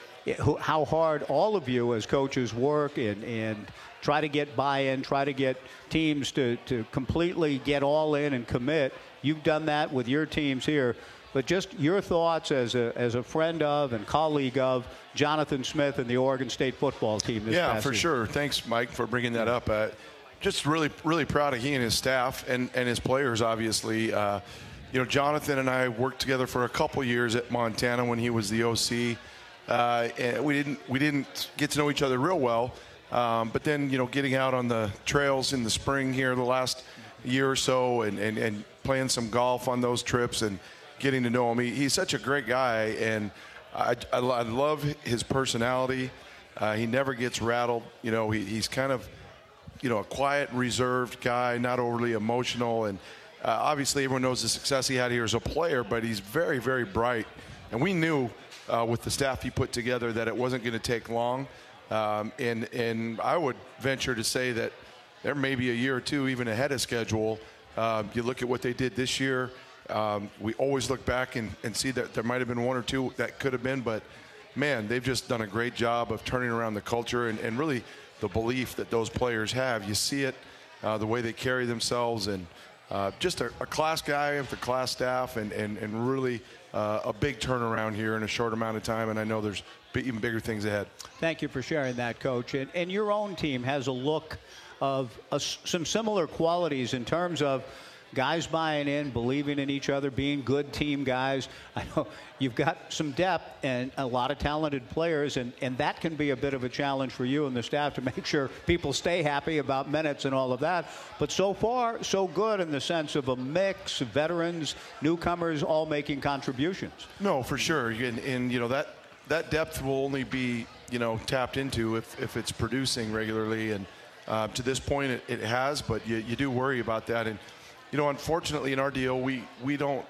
how hard all of you as coaches work and, and try to get buy-in, try to get teams to, to completely get all in and commit. You've done that with your teams here. But just your thoughts as a as a friend of and colleague of Jonathan Smith and the Oregon State football team this yeah, past for season. sure. Thanks, Mike, for bringing that up. Uh, just really, really proud of he and his staff and, and his players, obviously. Uh, you know, Jonathan and I worked together for a couple years at Montana when he was the O C. Uh, and we didn't we didn't get to know each other real well. Um, but then, you know, getting out on the trails in the spring here the last year or so and, and, and playing some golf on those trips and getting to know him. He, he's such a great guy, and I, I, I love his personality. Uh, he never gets rattled. You know, he, he's kind of, you know, a quiet, reserved guy, not overly emotional. And uh, obviously everyone knows the success he had here as a player, but he's very, very bright. And we knew uh, with the staff he put together that it wasn't going to take long. Um, and, and I would venture to say that they're maybe a year or two even ahead of schedule. Uh, you look at what they did this year. Um, we always look back and, and see that there might have been one or two that could have been, but, man, they've just done a great job of turning around the culture and, and really the belief that those players have. You see it, uh, the way they carry themselves, and uh, just a, a class guy with a class staff and, and, and really uh, a big turnaround here in a short amount of time, and I know there's even bigger things ahead. Thank you for sharing that, Coach. And, and your own team has a look of a, some similar qualities in terms of guys buying in, believing in each other, being good team guys. I know you've got some depth and a lot of talented players, and, and that can be a bit of a challenge for you and the staff to make sure people stay happy about minutes and all of that. But so far, so good in the sense of a mix of veterans, newcomers, all making contributions. No, for sure. And, and you know, that, that depth will only be, you know, tapped into if, if it's producing regularly. And uh, to this point, it, it has, but you, you do worry about that. And you know, unfortunately, in our deal, we, we don't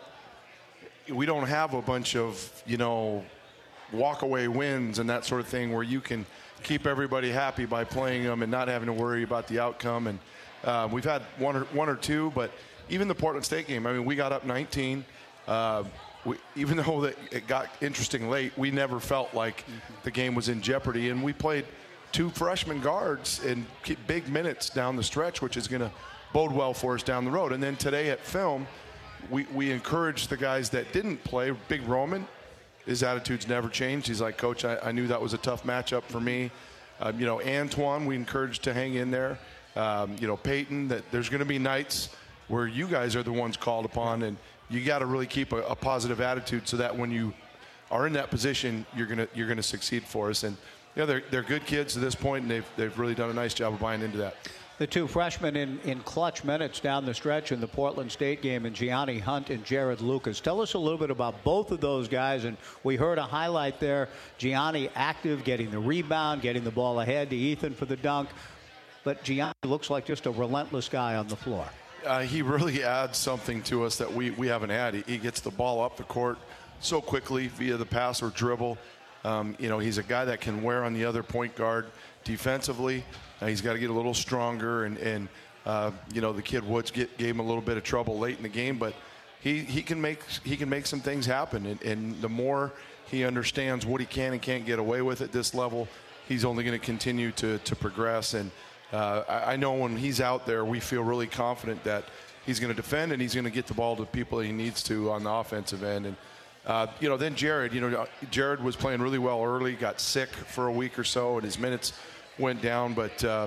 we don't have a bunch of, you know, walk-away wins and that sort of thing where you can keep everybody happy by playing them and not having to worry about the outcome. And uh, we've had one or, one or two, but even the Portland State game, I mean, we got up nineteen. Uh, we, even though that it got interesting late, we never felt like the game was in jeopardy. And we played two freshman guards and keep big minutes down the stretch, which is going to bode well for us down the road. And then today at film, we, we encouraged the guys that didn't play. Big Roman, his attitude's never changed. He's like, Coach, I, I knew that was a tough matchup for me. Um, you know, Antoine, we encouraged to hang in there. Um, you know, Peyton, that there's going to be nights where you guys are the ones called upon, and you got to really keep a, a positive attitude so that when you are in that position, you're gonna you're gonna succeed for us. And you know, they're they're good kids to this point, and they've they've really done a nice job of buying into that. The two freshmen in, in clutch minutes down the stretch in the Portland State game, and Gianni Hunt and Jared Lucas. Tell us a little bit about both of those guys. And we heard a highlight there. Gianni active, getting the rebound, getting the ball ahead to Ethan for the dunk. But Gianni looks like just a relentless guy on the floor. Uh, he really adds something to us that we, we haven't had. He, he gets the ball up the court so quickly via the pass or dribble. Um, you know, he's a guy that can wear on the other point guard defensively. Uh, he's got to get a little stronger, and, and uh, you know, the kid Woods get, gave him a little bit of trouble late in the game, but he, he can make he can make some things happen. And, and the more he understands what he can and can't get away with at this level, he's only going to continue to to progress. And uh, I, I know when he's out there, we feel really confident that he's going to defend and he's going to get the ball to the people that he needs to on the offensive end. And uh, you know, then Jared, you know, Jared was playing really well early, got sick for a week or so, and his minutes went down, but uh,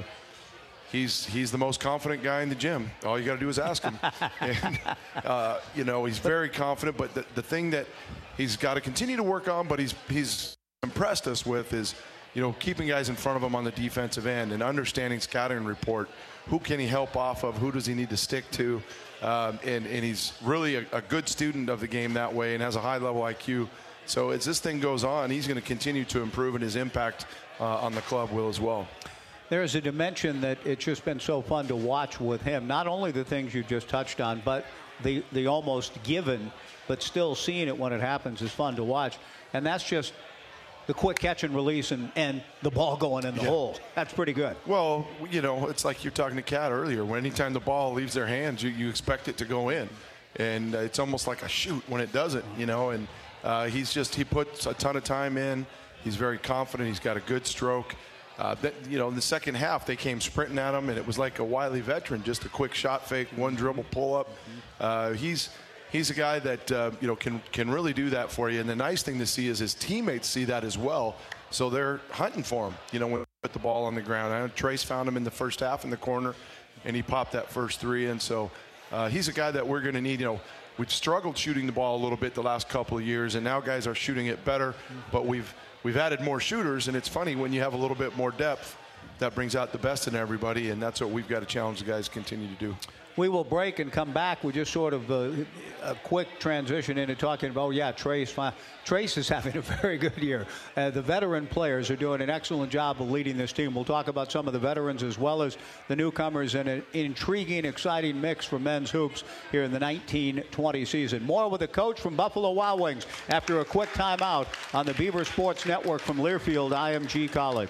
he's he's the most confident guy in the gym. All you got to do is ask him. and, uh, you know, he's very confident, but the, the thing that he's got to continue to work on, but he's he's impressed us with is, you know, keeping guys in front of him on the defensive end and understanding scouting report. Who can he help off of? Who does he need to stick to? Um, and, and he's really a, a good student of the game that way and has a high-level I Q. So as this thing goes on, he's going to continue to improve, and his impact uh, on the club will as well. There's a dimension that it's just been so fun to watch with him. Not only the things you just touched on, but the, the almost given, but still seeing it when it happens is fun to watch. And that's just the quick catch and release and, and the ball going in the yeah. hole. That's pretty good. Well, you know, it's like you're talking to Kat earlier. When anytime the ball leaves their hands, you, you expect it to go in. And uh, it's almost like a shoot when it doesn't, you know. And uh, he's just, he puts a ton of time in. He's very confident. He's got a good stroke. Uh, that, you know, in the second half, they came sprinting at him, and it was like a wily veteran, just a quick shot fake, one dribble pull up. Uh, he's he's a guy that, uh, you know, can, can really do that for you. And the nice thing to see is his teammates see that as well. So they're hunting for him, you know, when they put the ball on the ground. I know Trace found him in the first half in the corner, and he popped that first three. And so uh, he's a guy that we're going to need. You know, we've struggled shooting the ball a little bit the last couple of years, and now guys are shooting it better. But we've we've added more shooters, and it's funny when you have a little bit more depth, that brings out the best in everybody, and that's what we've got to challenge the guys to continue to do. We will break and come back. We just sort of uh, a quick transition into talking about, oh, yeah, Trace. Fine. Trace is having a very good year. Uh, the veteran players are doing an excellent job of leading this team. We'll talk about some of the veterans as well as the newcomers in an intriguing, exciting mix for men's hoops here in the nineteen twenty season. More with the coach from Buffalo Wild Wings after a quick timeout on the Beaver Sports Network from Learfield I M G College.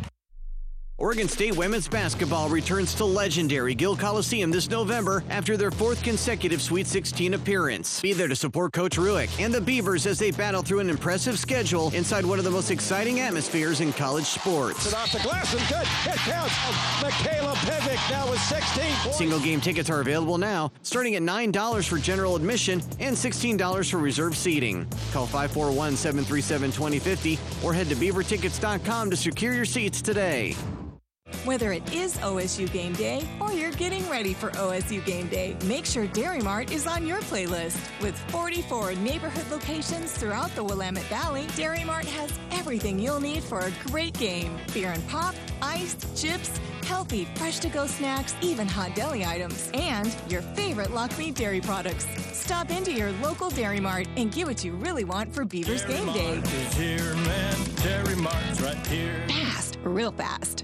Oregon State women's basketball returns to legendary Gill Coliseum this November after their fourth consecutive Sweet sixteen appearance. Be there to support Coach Ruick and the Beavers as they battle through an impressive schedule inside one of the most exciting atmospheres in college sports. It off the glass and good. It counts. Michaela Pivic now with sixteen points. Single game tickets are available now, starting at nine dollars for general admission and sixteen dollars for reserved seating. Call five four one, seven three seven, two zero five zero or head to beaver tickets dot com to secure your seats today. Whether it is O S U Game Day or you're getting ready for O S U Game Day, make sure Dairy Mart is on your playlist. With forty-four neighborhood locations throughout the Willamette Valley, Dairy Mart has everything you'll need for a great game. Beer and pop, ice, chips, healthy, fresh-to-go snacks, even hot deli items, and your favorite Lockmeat dairy products. Stop into your local Dairy Mart and get what you really want for Beavers Dairy Game Mart Day. Is here, man. Dairy Mart's right here. Fast, real fast.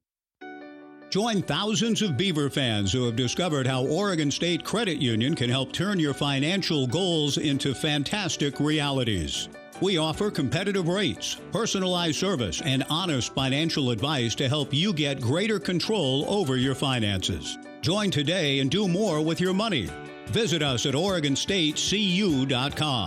Join thousands of Beaver fans who have discovered how Oregon State Credit Union can help turn your financial goals into fantastic realities. We offer competitive rates, personalized service, and honest financial advice to help you get greater control over your finances. Join today and do more with your money. Visit us at Oregon State C U dot com.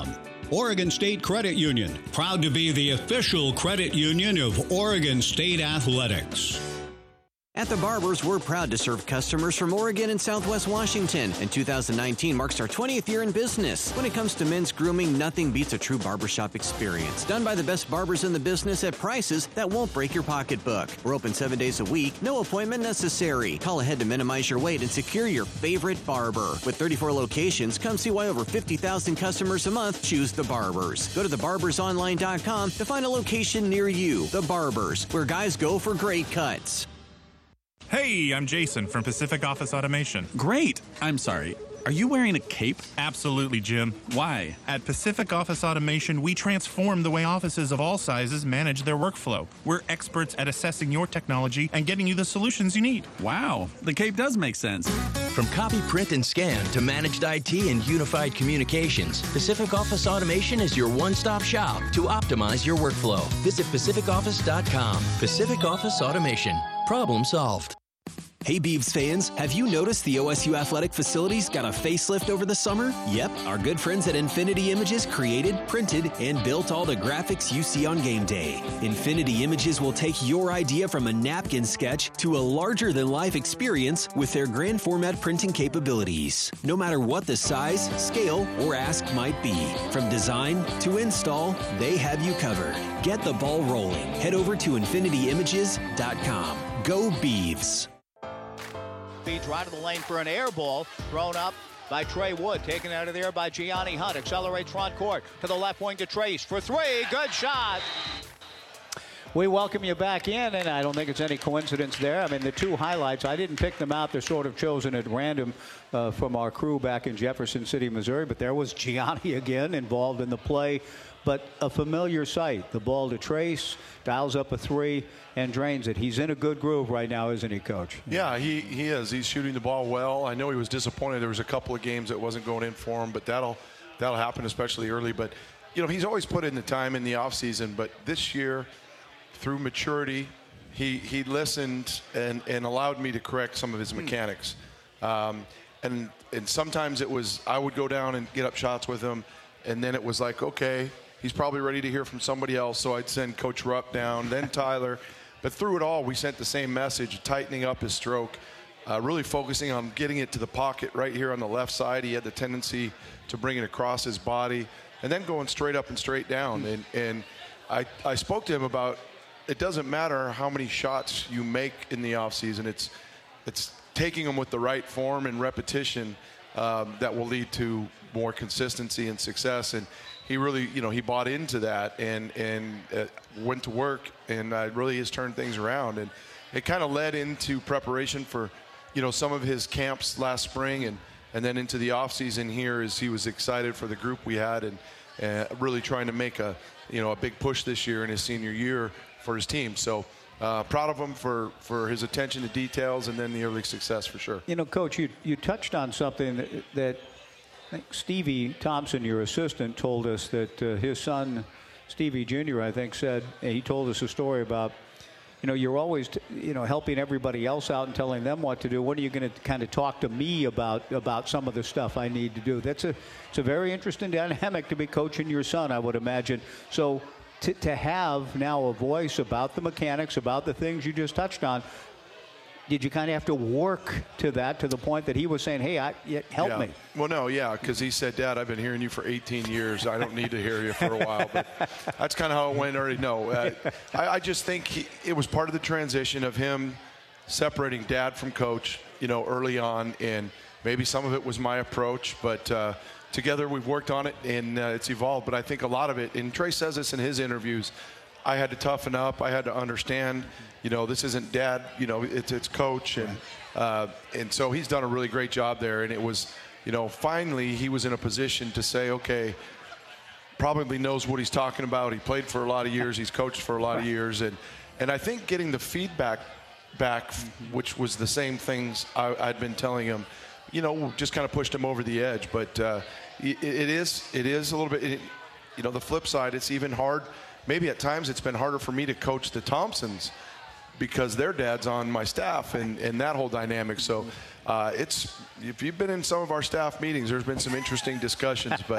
Oregon State Credit Union, proud to be the official credit union of Oregon State Athletics. At the Barbers, we're proud to serve customers from Oregon and Southwest Washington, and two thousand nineteen marks our twentieth year in business. When it comes to men's grooming, nothing beats a true barbershop experience, done by the best barbers in the business at prices that won't break your pocketbook. We're open seven days a week, no appointment necessary. Call ahead to minimize your wait and secure your favorite barber. With thirty-four locations, come see why over fifty thousand customers a month choose the Barbers. Go to the barbers online dot com to find a location near you. The Barbers, where guys go for great cuts. Hey, I'm Jason from Pacific Office Automation. Great. I'm sorry. Are you wearing a cape? Absolutely, Jim. Why? At Pacific Office Automation, we transform the way offices of all sizes manage their workflow. We're experts at assessing your technology and getting you the solutions you need. Wow, the cape does make sense. From copy, print, and scan to managed I T and unified communications, Pacific Office Automation is your one-stop shop to optimize your workflow. Visit pacific office dot com. Pacific Office Automation. Problem solved. Hey Beavs fans, have you noticed the O S U athletic facilities got a facelift over the summer? Yep, our good friends at Infinity Images created, printed, and built all the graphics you see on game day. Infinity Images will take your idea from a napkin sketch to a larger-than-life experience with their grand format printing capabilities. No matter what the size, scale, or ask might be, from design to install, they have you covered. Get the ball rolling. Head over to infinity images dot com. Go Beavs! Feeds right to the lane for an air ball, thrown up by Trey Wood, taken out of there by Gianni Hunt. Accelerates front court to the left wing to Trace for three. Good shot. We welcome you back in, and I don't think it's any coincidence there. I mean, the two highlights, I didn't pick them out. They're sort of chosen at random uh, from our crew back in Jefferson City, Missouri. But there was Gianni again involved in the play. But a familiar sight. The ball to Trace, dials up a three, and drains it. He's in a good groove right now, isn't he, Coach? Yeah, he, he is. He's shooting the ball well. I know he was disappointed. There was a couple of games that wasn't going in for him, but that'll that'll happen, especially early. But, you know, he's always put in the time in the offseason. But this year, through maturity, he he listened and, and allowed me to correct some of his mechanics. Um, and and sometimes it was I would go down and get up shots with him, and then it was like, okay, he's probably ready to hear from somebody else, so I'd send Coach Rupp down, then Tyler. But through it all, we sent the same message, tightening up his stroke, uh, really focusing on getting it to the pocket right here on the left side. He had the tendency to bring it across his body, and then going straight up and straight down. And, and I, I spoke to him about it doesn't matter how many shots you make in the offseason. It's, it's taking them with the right form and repetition um, that will lead to more consistency and success. And he really, you know, he bought into that and and uh, went to work and uh, really has turned things around. And it kind of led into preparation for, you know, some of his camps last spring and, and then into the off season here as he was excited for the group we had and uh, really trying to make a, you know, a big push this year in his senior year for his team. So uh, proud of him for, for his attention to details and then the early success for sure. You know, Coach, you, you touched on something that, that I think Stevie Thompson, your assistant, told us that uh, his son, Stevie Junior, I think, said, he told us a story about, you know, you're always, t- you know, helping everybody else out and telling them what to do. When are you going to kind of talk to me about about some of the stuff I need to do? That's a, it's a very interesting dynamic to be coaching your son, I would imagine. So to, to have now a voice about the mechanics, about the things you just touched on, did you kind of have to work to that to the point that he was saying, hey, I, yeah, help yeah. me? Well, no, yeah, because he said, Dad, I've been hearing you for eighteen years. I don't need to hear you for a while. But that's kind of how it went already. No, uh, I, I just think he, it was part of the transition of him separating Dad from Coach, you know, early on. And maybe some of it was my approach. But uh, together we've worked on it, and uh, it's evolved. But I think a lot of it, and Trey says this in his interviews, I had to toughen up. I had to understand, you know, this isn't Dad, you know, it's it's Coach. And uh, and so he's done a really great job there. And it was, you know, finally he was in a position to say, okay, probably knows what he's talking about. He played for a lot of years. He's coached for a lot of years. And, and I think getting the feedback back, which was the same things I, I'd been telling him, you know, just kind of pushed him over the edge. But uh, it, it is it is a little bit, it, you know, the flip side, it's even hard. Maybe at times it's been harder for me to coach the Thompsons because their dad's on my staff and, and that whole dynamic. So uh, it's if you've been in some of our staff meetings, there's been some interesting discussions. But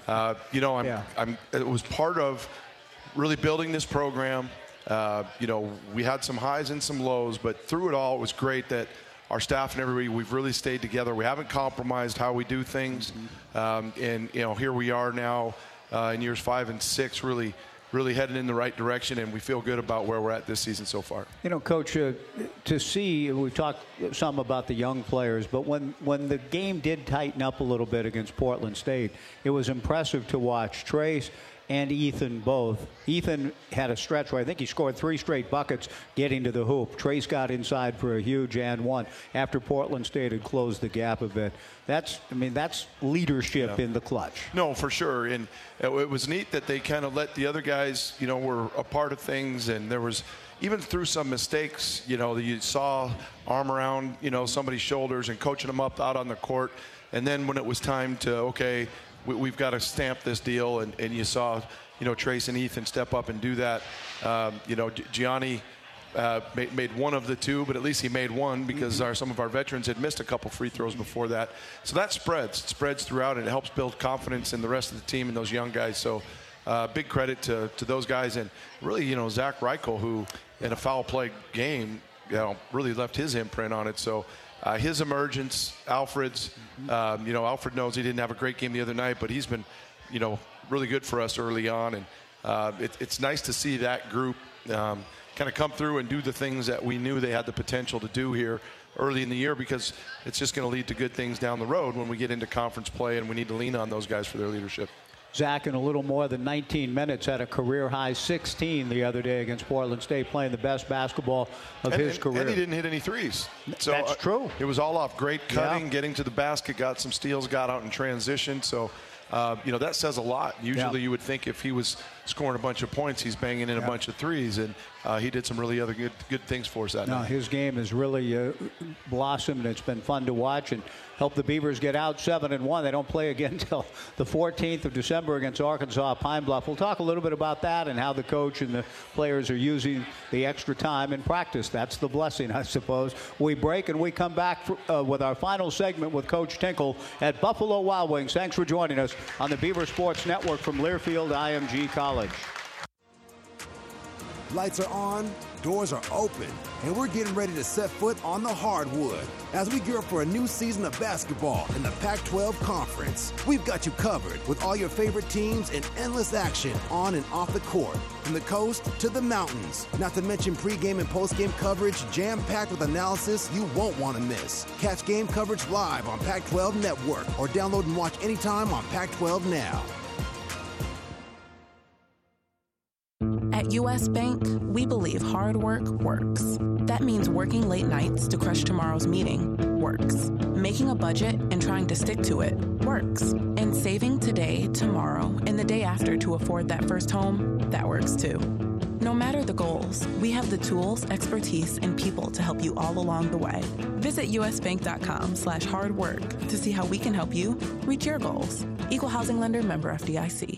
uh, you know, I'm, Yeah. I'm, it was part of really building this program. Uh, you know, we had some highs and some lows, but through it all, it was great that our staff and everybody, we've really stayed together. We haven't compromised how we do things. Mm-hmm. um, and, you know, here we are now uh, in years five and six, really, really heading in the right direction, and we feel good about where we're at this season so far. You know, Coach, uh, to see, we've talked some about the young players, but when, when the game did tighten up a little bit against Portland State, it was impressive to watch Trace and Ethan both. Ethan had a stretch where I think he scored three straight buckets getting to the hoop. Trace got inside for a huge and one after Portland State had closed the gap a bit. That's, I mean, that's leadership yeah. in the clutch. No, for sure. And it, it was neat that they kind of let the other guys, you know, were a part of things. And there was, even through some mistakes, you know, you saw arm around, you know, somebody's shoulders and coaching them up out on the court. And then when it was time to, okay, we, we've got to stamp this deal, and, and you saw, you know, Trace and Ethan step up and do that. Um, you know, Gianni uh, made, made one of the two, but at least he made one because our, some of our veterans had missed a couple free throws before that. So that spreads. It spreads throughout, and it helps build confidence in the rest of the team and those young guys. So uh, big credit to, to those guys. And really, you know, Zach Reichel, who in a foul play game, you know, really left his imprint on it. So Uh, his emergence, Alfred's, um, you know, Alfred knows he didn't have a great game the other night, but he's been, you know, really good for us early on. And uh, it, it's nice to see that group um, kind of come through and do the things that we knew they had the potential to do here early in the year, because it's just going to lead to good things down the road when we get into conference play, and we need to lean on those guys for their leadership. Zach, in a little more than nineteen minutes, had a career-high sixteen the other day against Portland State, playing the best basketball of and, his and, career. And he didn't hit any threes. So That's uh, true. It was all off great cutting, Yeah. getting to the basket, got some steals, got out in transition. So, uh, you know, that says a lot. Usually Yeah. you would think if he was scoring a bunch of points, he's banging in Yeah. a bunch of threes. And uh, he did some really other good good things for us that No, night. his game has really uh, blossomed. It's been fun to watch and help the Beavers get out seven and one. They don't play again until the fourteenth of December against Arkansas Pine Bluff. We'll talk a little bit about that and how the coach and the players are using the extra time in practice. That's the blessing, I suppose. We break and we come back for, uh, with our final segment with Coach Tinkle at Buffalo Wild Wings. Thanks for joining us on the Beaver Sports Network from Learfield I M G College. Lights are on, doors are open, and we're getting ready to set foot on the hardwood as we gear up for a new season of basketball in the Pac twelve Conference. We've got you covered with all your favorite teams and endless action on and off the court, from the coast to the mountains. Not to mention pregame and postgame coverage jam-packed with analysis you won't want to miss. Catch game coverage live on Pac twelve Network or download and watch anytime on Pac twelve Now. At U S Bank, we believe hard work works. That means working late nights to crush tomorrow's meeting works. Making a budget and trying to stick to it works. And saving today, tomorrow, and the day after to afford that first home, that works too. No matter the goals, we have the tools, expertise, and people to help you all along the way. Visit usbank.com slash hard work to see how we can help you reach your goals. Equal Housing Lender, member F D I C.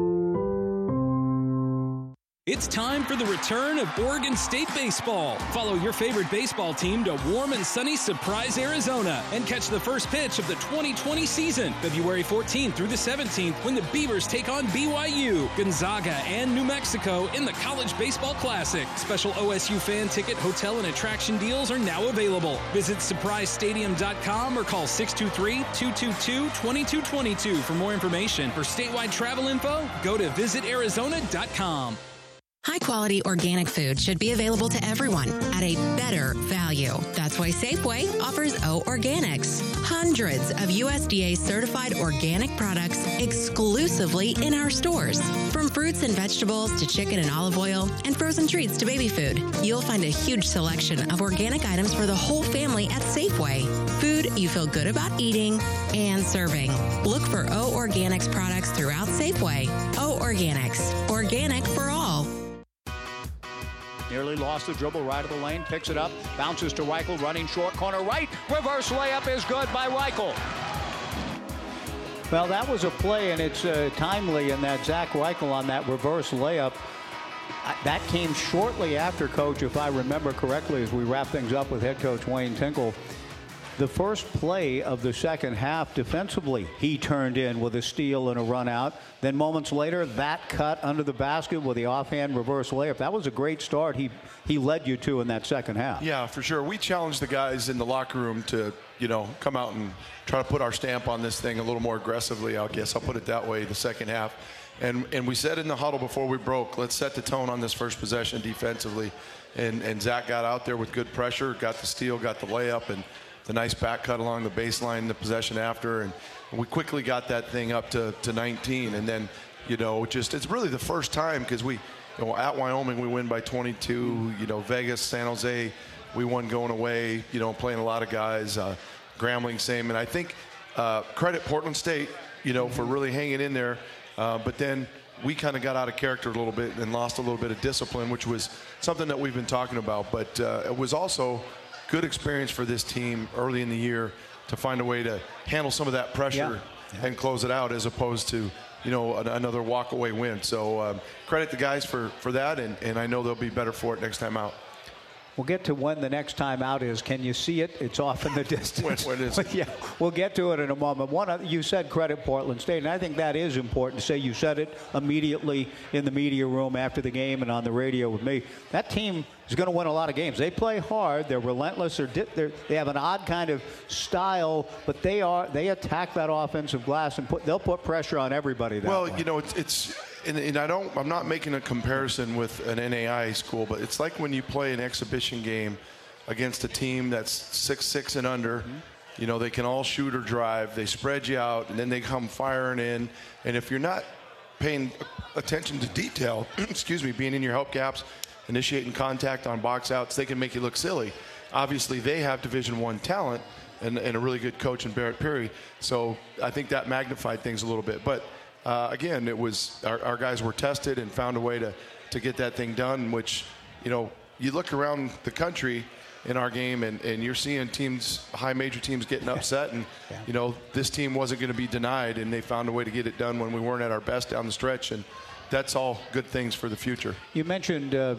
It's time for the return of Oregon State baseball. Follow your favorite baseball team to warm and sunny Surprise, Arizona, and catch the first pitch of the twenty twenty season, February fourteenth through the seventeenth, when the Beavers take on B Y U, Gonzaga, and New Mexico in the College Baseball Classic. Special O S U fan ticket, hotel, and attraction deals are now available. Visit surprise stadium dot com or call six two three, two two two, two two two two for more information. For statewide travel info, go to visit arizona dot com. High-quality organic food should be available to everyone at a better value. That's why Safeway offers O Organics. Hundreds of U S D A-certified organic products exclusively in our stores. From fruits and vegetables to chicken and olive oil and frozen treats to baby food, you'll find a huge selection of organic items for the whole family at Safeway. Food you feel good about eating and serving. Look for O Organics products throughout Safeway. O Organics. Organic for all. Nearly lost the dribble right of the lane, picks it up, bounces to Reichel, running short corner right. Reverse layup is good by Reichel. Well, that was a play, and it's uh, timely in that Zach Reichel on that reverse layup. Uh, that came shortly after, Coach, if I remember correctly, as we wrap things up with head coach Wayne Tinkle. the first play of the second half defensively, he turned in with a steal and a run out. Then moments later, that cut under the basket with the offhand reverse layup. That was a great start he he led you to in that second half. Yeah, for sure. We challenged the guys in the locker room to, you know, come out and try to put our stamp on this thing a little more aggressively, I guess I'll put it that way, the second half. And and we said in the huddle before we broke, let's set the tone on this first possession defensively. And, and Zach got out there with good pressure, got the steal, got the layup, and the nice back cut along the baseline, the possession after. And we quickly got that thing up to, to nineteen. And then, you know, just it's really the first time because we, you know, at Wyoming, we win by twenty-two. You know, Vegas, San Jose, we won going away, you know, playing a lot of guys. Uh, Grambling, same. And I think uh, credit Portland State, you know, for really hanging in there. Uh, but then we kind of got out of character a little bit and lost a little bit of discipline, which was something that we've been talking about. But uh, it was also good experience for this team early in the year to find a way to handle some of that pressure yeah. Yeah. and close it out as opposed to, you know, another walk-away win. So um, credit the guys for, for that, and, and I know they'll be better for it next time out. We'll get to when the next time out is. Can you see it? It's off in the distance. when, when is it? Yeah, we'll get to it in a moment. One, you said credit Portland State, and I think that is important to say. You said it immediately in the media room after the game and on the radio with me. That team is going to win a lot of games. They play hard. They're relentless. They're, they're, they have an odd kind of style, but they are they attack that offensive glass and put they'll put pressure on everybody. That well, way. you know, it's. it's And, and I don't, I'm not making a comparison with an N A I A school, but it's like when you play an exhibition game against a team that's six six and under. Mm-hmm. You know, they can all shoot or drive. They spread you out, and then they come firing in. And if you're not paying attention to detail, excuse me, being in your help gaps, initiating contact on box outs, they can make you look silly. Obviously, they have Division One talent and, and a really good coach in Barrett Peary. So I think that magnified things a little bit. But Uh, again, it was our, our guys were tested and found a way to, to get that thing done, which, you know, you look around the country in our game and, and you're seeing teams, high major teams getting upset. And, yeah. you know, this team wasn't going to be denied, and they found a way to get it done when we weren't at our best down the stretch. And that's all good things for the future. You mentioned uh,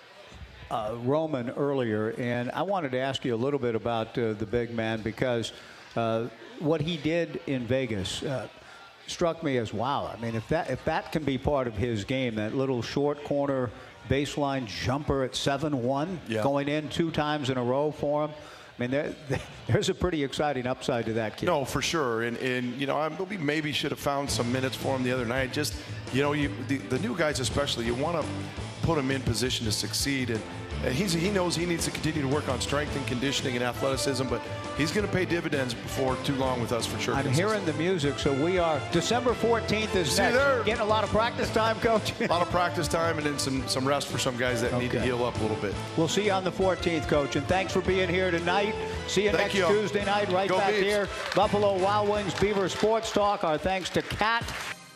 uh, Roman earlier, and I wanted to ask you a little bit about uh, the big man because uh, what he did in Vegas uh, struck me as wow. I mean, if that if that can be part of his game, that little short corner baseline jumper at seven one yeah. going in two times in a row for him. I mean, there, there's a pretty exciting upside to that kid. No, for sure. And, and you know, I we maybe should have found some minutes for him the other night. Just, you know, you, the, the new guys especially, you want to put them in position to succeed. And, and he's, he knows he needs to continue to work on strength and conditioning and athleticism, but he's going to pay dividends before too long with us for sure. I'm hearing the music, so we are December fourteenth is See next. there. Getting a lot of practice time, Coach. A lot of practice time and then some, some rest for some guys that okay. need to heal up a little bit. We'll see you on the fourteenth, Coach, and thanks for being here tonight. See you Thank next you. Tuesday night right Go back Beavs. here. Buffalo Wild Wings Beaver Sports Talk. Our thanks to Kat.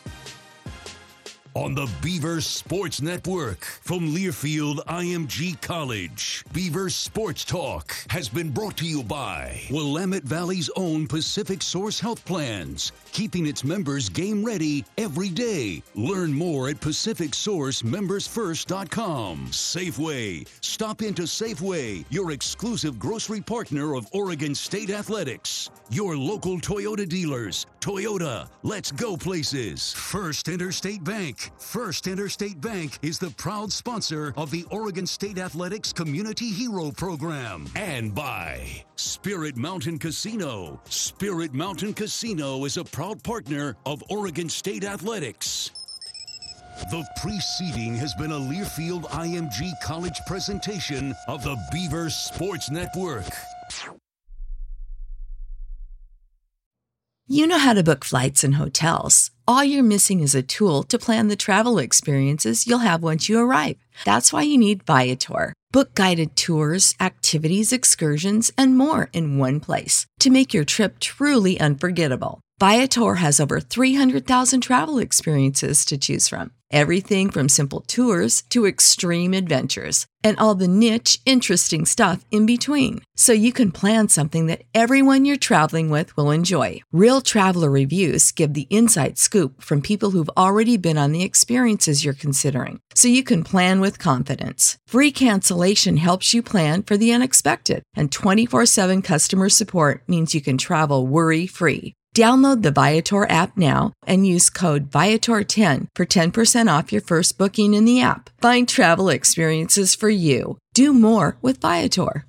On the Beaver Sports Network from Learfield I M G College, Beaver Sports Talk has been brought to you by Willamette Valley's own Pacific Source Health Plans, keeping its members game ready every day. Learn more at pacific source members first dot com. Safeway. Stop into Safeway, your exclusive grocery partner of Oregon State Athletics. Your local Toyota dealers. Toyota, let's go places. First Interstate Bank. First Interstate Bank is the proud sponsor of the Oregon State Athletics Community Hero Program. And by Spirit Mountain Casino. Spirit Mountain Casino is a proud partner of Oregon State Athletics. The preceding has been a Learfield I M G College presentation of the Beaver Sports Network. You know how to book flights and hotels. All you're missing is a tool to plan the travel experiences you'll have once you arrive. That's why you need Viator. Book guided tours, activities, excursions, and more in one place to make your trip truly unforgettable. Viator has over three hundred thousand travel experiences to choose from. Everything from simple tours to extreme adventures and all the niche, interesting stuff in between. So you can plan something that everyone you're traveling with will enjoy. Real traveler reviews give the inside scoop from people who've already been on the experiences you're considering. So you can plan with confidence. Free cancellation helps you plan for the unexpected. And twenty-four seven customer support means you can travel worry-free. Download the Viator app now and use code Viator ten for ten percent off your first booking in the app. Find travel experiences for you. Do more with Viator.